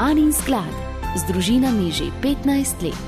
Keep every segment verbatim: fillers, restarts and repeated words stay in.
Anin sklad z družinami že petnajst let.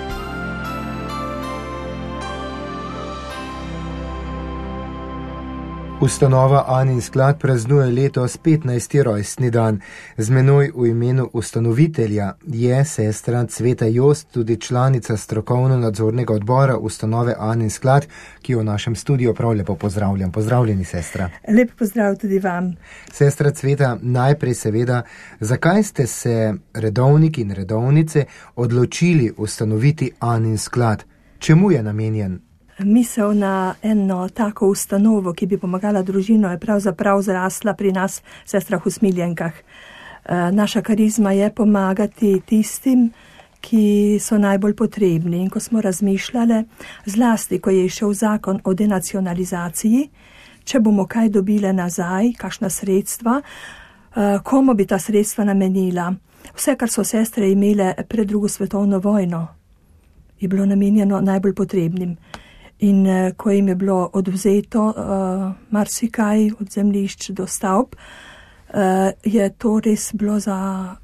Ustanova Anin sklad praznuje letos petnajsti rojstni dan. Z menoj v imenu ustanovitelja je sestra Cveta Jost, tudi članica strokovno-nadzornega odbora ustanove Anin sklad, ki jo v našem studiu prav lepo pozdravljam. Pozdravljeni, sestra. Lep pozdrav tudi vam. Sestra Cveta, najprej seveda, zakaj ste se redovniki in redovnice odločili ustanoviti Anin sklad? Čemu je namenjen? Misel na eno tako ustanovo, ki bi pomagala družino, je pravzaprav zrasla pri nas, sestrah v Smiljenkah. Naša karizma je pomagati tistim, ki so najbolj potrebni. In ko smo razmišljali, zlasti, ko je išel zakon o denacionalizaciji, če bomo kaj dobile nazaj, kakšna sredstva, komu bi ta sredstva namenila. Vse, kar so sestre imele pred drugo svetovno vojno, je bilo namenjeno najbolj potrebnim. In ko jim je bilo odvzeto uh, marsikaj od zemljišč do stavb, uh, je to res bilo za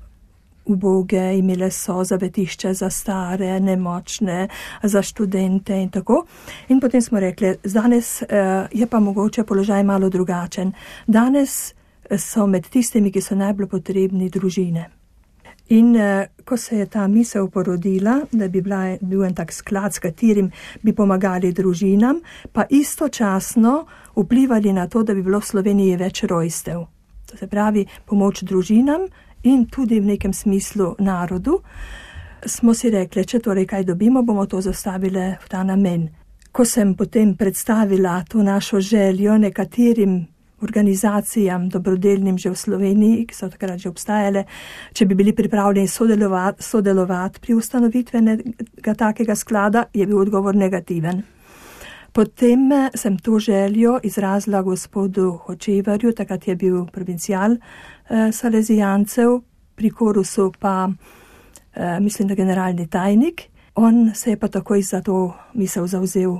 uboge, imele so zavetišče za stare, nemočne, za študente in tako. In potem smo rekli, danes uh, je pa mogoče položaj malo drugačen. Danes so med tistimi, ki so najbolj potrebni, družine. In eh, ko se je ta misel porodila, da bi bila, bil en tak sklad, s katerim bi pomagali družinam, pa istočasno vplivali na to, da bi bilo v Sloveniji več rojstev. To se pravi pomoč družinam in tudi v nekem smislu narodu, smo si rekli, če torej kaj dobimo, bomo to zastavili v ta namen. Ko sem potem predstavila to našo željo nekaterim organizacijam dobrodelnim že v Sloveniji, ki so takrat že obstajale, če bi bili pripravljeni sodelovati, sodelovati pri ustanovitvenega takega sklada, je bil odgovor negativen. Potem sem to željo izrazila gospodu Hočevarju, takrat je bil provincial eh, Salezijancev, pri Korusu pa eh, mislim, da generalni tajnik. On se je pa takoj za to misel zavzel,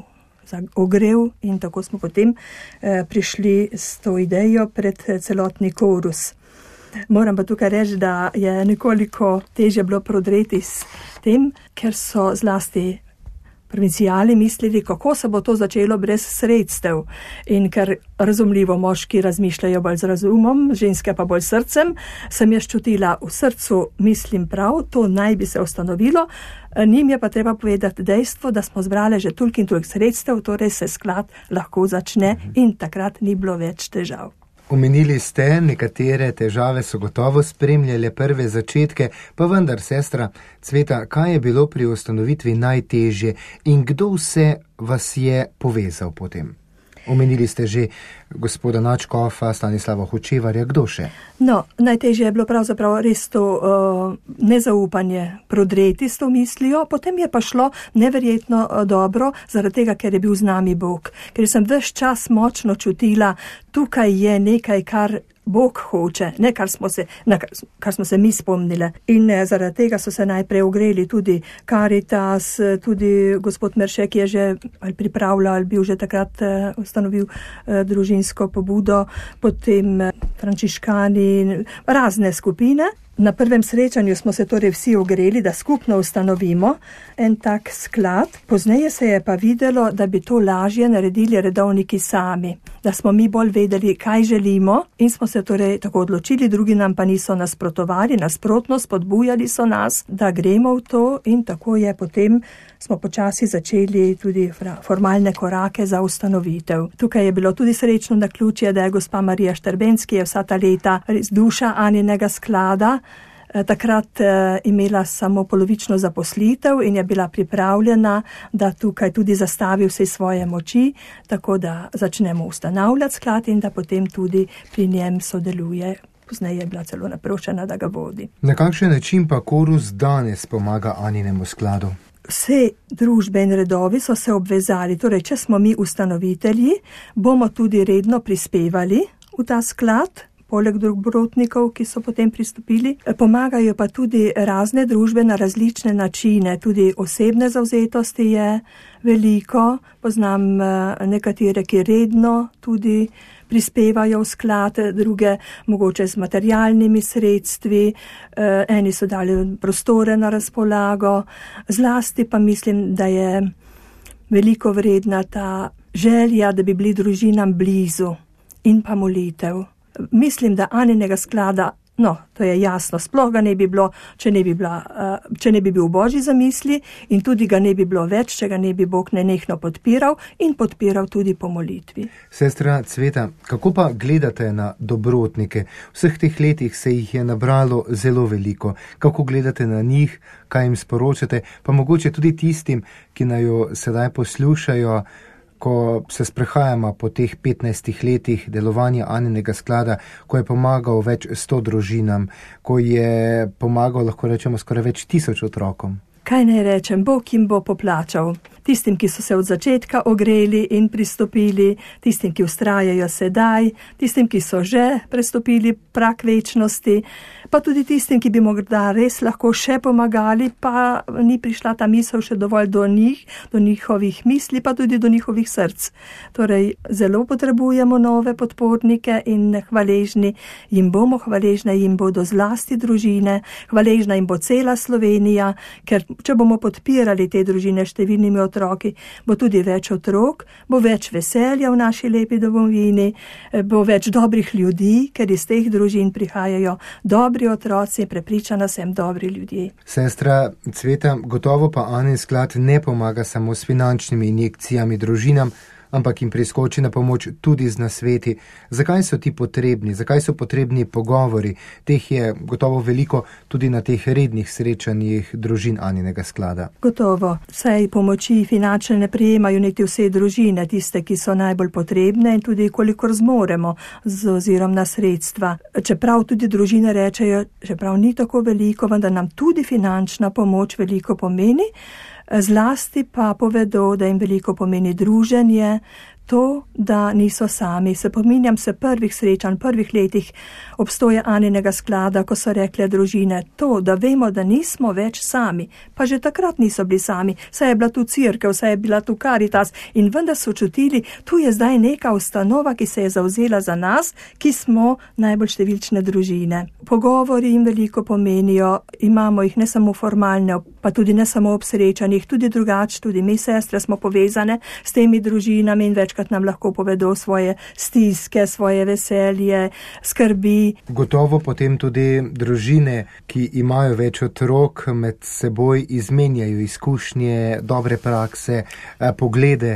ogrev in tako smo potem eh, prišli s to idejo pred celotni Korus. Moram pa tukaj reči, da je nekoliko težje bilo prodreti s tem, ker so zlasti provincijali mislili, kako se bo to začelo brez sredstev. In ker razumljivo moški razmišljajo bolj z razumom, ženske pa bolj srcem, sem jaz čutila v srcu, mislim prav, to naj bi se ustanovilo. Njim je pa treba povedati dejstvo, da smo zbrali že toliko in toliko sredstev, torej se sklad lahko začne in takrat ni bilo več težav. Omenili ste, nekatere težave so gotovo spremljale prve začetke, pa vendar, sestra Cveta, kaj je bilo pri ustanovitvi najtežje in kdo vse vas je povezal potem? Omenili ste že gospoda Načkofa, Stanislava Hočevarja, kdo še? No, najtežje je bilo pravzaprav res to uh, nezaupanje prodreti s to mislijo, potem je pa šlo neverjetno uh, dobro, zaradi tega, ker je bil z nami Bog. Ker sem ves čas močno čutila, tukaj je nekaj, kar Bog hoče, ne kar smo se, na kar smo se mi spomnile. In eh, zaradi tega so se najprej ogreli tudi Karitas, tudi gospod Meršek je že ali pripravljal, ali bil že takrat eh, ustanovil eh, družinsko pobudo, potem eh, frančiškani, razne skupine. Na prvem srečanju smo se torej vsi ogreli, da skupno ustanovimo en tak sklad. Pozneje se je pa videlo, da bi to lažje naredili redovniki sami, da smo mi bolj vedeli, kaj želimo in smo se torej tako odločili, drugi nam pa niso nasprotovali, nasprotno spodbujali so nas, da gremo v to in tako je potem smo počasi začeli tudi formalne korake za ustanovitev. Tukaj je bilo tudi srečno naključje, da je gospa Marija Štrbenc, ki je vsa ta leta res duša Aninega sklada, takrat imela samo polovično zaposlitev in je bila pripravljena, da tukaj tudi zastavi vse svoje moči, tako da začnemo ustanavljati sklad in da potem tudi pri njem sodeluje. Pozneje je bila celo naprošena, da ga vodi. Na kakšen način pa Korus danes pomaga Aninemu skladu? Vse družbe in redovi so se obvezali, torej če smo mi ustanovitelji, bomo tudi redno prispevali v ta sklad, poleg dobrotnikov, ki so potem pristopili. Pomagajo pa tudi razne družbe na različne načine, tudi osebne zavzetosti je veliko. Poznam nekatere, ki redno tudi prispevajo v sklad, druge mogoče z materialnimi sredstvi, eni so dali prostore na razpolago. Zlasti pa mislim, da je veliko vredna ta želja, da bi bili družinam blizu in pa molitev. Mislim, da Aninega sklada, no, to je jasno, sploh ga ne bi bilo, če ne bi, bila, če ne bi bil v Božji zamisli in tudi ga ne bi bilo več, če ga ne bi Bog nenehno podpiral in podpiral tudi po molitvi. Sestra Cveta, kako pa gledate na dobrotnike? V vseh teh letih se jih je nabralo zelo veliko. Kako gledate na njih, kaj jim sporočate, pa mogoče tudi tistim, ki naj jo sedaj poslušajo, ko se sprehajamo po teh petnajstih letih delovanja Aninega sklada, ko je pomagal več sto družinam, ko je pomagal, lahko rečemo, skoraj več tisoč otrokom. Kaj naj rečem, Bog jim bo poplačal. Tistim, ki so se od začetka ogreli in pristopili, tistim, ki vztrajajo sedaj, tistim, ki so že prestopili prak večnosti, pa tudi tistim, ki bi morda res lahko še pomagali, pa ni prišla ta misel še dovolj do njih, do njihovih misli, pa tudi do njihovih src. Torej, zelo potrebujemo nove podpornike in hvaležni jim bomo, hvaležne jim bodo zlasti družine, hvaležna jim bo cela Slovenija, ker če bomo podpirali te družine številnimi otroki, bo tudi več otrok, bo več veselja v naši lepi domovini, bo več dobrih ljudi, ker iz teh družin prihajajo dobri otroci, prepričana sem, dobri ljudje. Sestra Cveta, gotovo pa Anin sklad ne pomaga samo s finančnimi injekcijami družinam, ampak jim priskoči na pomoč tudi z nasveti. Zakaj so ti potrebni? Zakaj so potrebni pogovori? Teh je gotovo veliko tudi na teh rednih srečanjih družin Aninega sklada. Gotovo. Saj pomoči finančne ne prijemajo niti vse družine, tiste, ki so najbolj potrebne in tudi kolikor zmoremo z ozirom na sredstva. Čeprav tudi družine rečejo, čeprav ni tako veliko, vendar nam tudi finančna pomoč veliko pomeni, zlasti pa povedo, da jim veliko pomeni druženje, to, da niso sami. Se pominjam se prvih srečanj, prvih letih obstoja Aninega sklada, ko so rekle družine, to, da vemo, da nismo več sami, pa že takrat niso bili sami, saj je bila tu cerkev, saj je bila tu Karitas in vendar so čutili, tu je zdaj neka ustanova, ki se je zavzela za nas, ki smo najbolj številčne družine. Pogovori jim veliko pomenijo, imamo jih ne samo formalne, pa tudi ne samo ob srečanjih, tudi drugače, tudi mi sestre smo povezane s temi družinami in večkrat nam lahko povedo svoje stiske, svoje veselje, skrbi. Gotovo potem tudi družine, ki imajo več otrok, med seboj izmenjajo izkušnje, dobre prakse, poglede.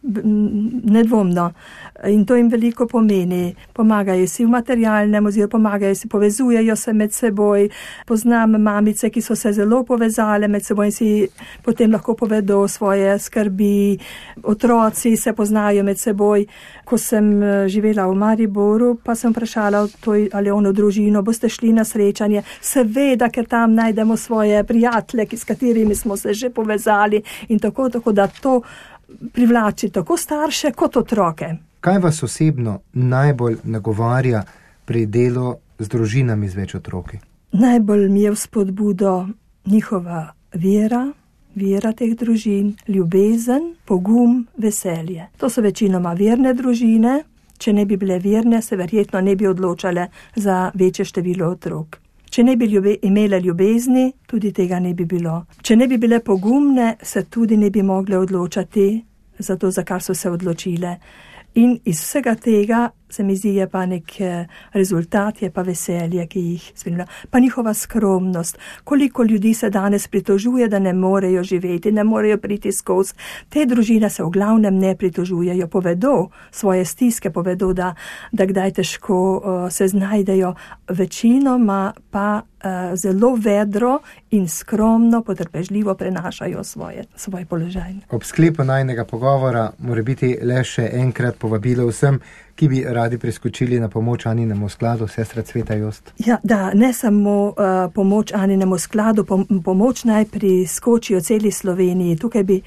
Nedvomno. In to jim veliko pomeni. Pomagajo si v materialnem, oziroma pomagajo si, povezujejo se med seboj. Poznam mamice, ki so se zelo povezale med seboj in si potem lahko povedo svoje skrbi. Otroci se poznajo med seboj. Ko sem živela v Mariboru, pa sem vprašala to ali ono družino, boste šli na srečanje. Seveda, ker tam najdemo svoje prijatelje, s katerimi smo se že povezali in tako, tako da to privlači tako starše kot otroke. Kaj vas osebno najbolj nagovarja pri delu z družinami z več otroki? Najbolj mi je vzpodbudo njihova vera, vera teh družin, ljubezen, pogum, veselje. To so večinoma verne družine. Če ne bi bile verne, se verjetno ne bi odločale za večje število otrok. Če ne bi ljube, imele ljubezni, tudi tega ne bi bilo. Če ne bi bile pogumne, se tudi ne bi mogle odločati za to, za kar so se odločile. In iz vsega tega se mi zdi, je pa nek rezultat, je pa veselje, ki jih spremlja. Pa njihova skromnost. Koliko ljudi se danes pritožuje, da ne morejo živeti, ne morejo priti skozi. Te družine se v glavnem ne pritožujejo, povedo svoje stiske, povedo, da, da kdaj težko uh, se znajdejo. Večinoma pa uh, zelo vedro in skromno, potrpežljivo prenašajo svoje, svoj položaj. Ob sklepu najnega pogovora mora biti le še enkrat povabilo vsem, ki bi radi priskočili na pomoč Aninemu skladu, sestra Cveta Jost. Ja, da, ne samo uh, pomoč Aninemu skladu, pom- pomoč naj priskočijo celi Sloveniji. Tukaj bi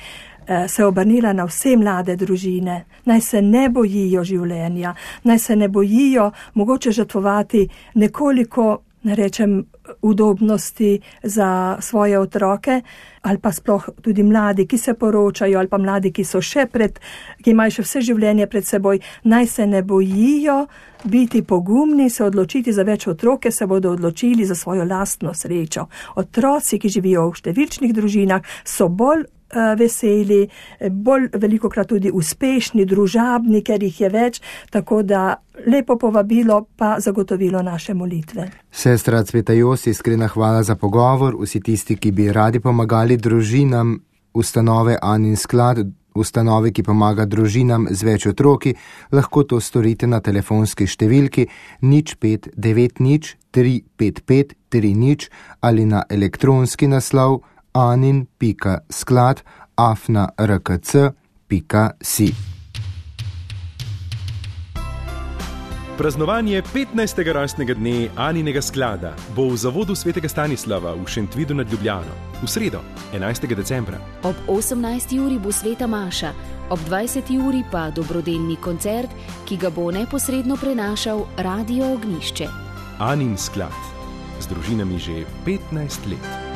se obrnila na vse mlade družine, naj se ne bojijo življenja, naj se ne bojijo mogoče žrtvovati nekoliko, ne rečem, udobnosti za svoje otroke, ali pa sploh tudi mladi, ki se poročajo, ali pa mladi, ki so še pred, ki imajo še vse življenje pred seboj, naj se ne bojijo biti pogumni, se odločiti za več otroke, se bodo odločili za svojo lastno srečo. Otroci, ki živijo v številčnih družinah, so bolj veseli, bolj velikokrat tudi uspešni, družabni, ker jih je več, tako da lepo povabilo pa zagotovilo naše molitve. Sestra Cveta Jos, iskrena hvala za pogovor. Vsi tisti, ki bi radi pomagali družinam, ustanove Anin sklad, ustanove, ki pomaga družinam z več otroki, lahko to storite na telefonski številki nič pet devet nič tri pet pet tri nič ali na elektronski naslov anin pika sklad afna rkc pika si. Praznovanje petnajstega rojstnega dne Aninega sklada bo v zavodu svetega Stanislava v Šentvidu nad Ljubljano v sredo, enajstega decembra. Ob osemnajsti uri bo sveta maša, ob dvajseti uri pa dobrodelni koncert, ki ga bo neposredno prenašal Radio Ognjišče. Anin sklad, z družinami že petnajst let.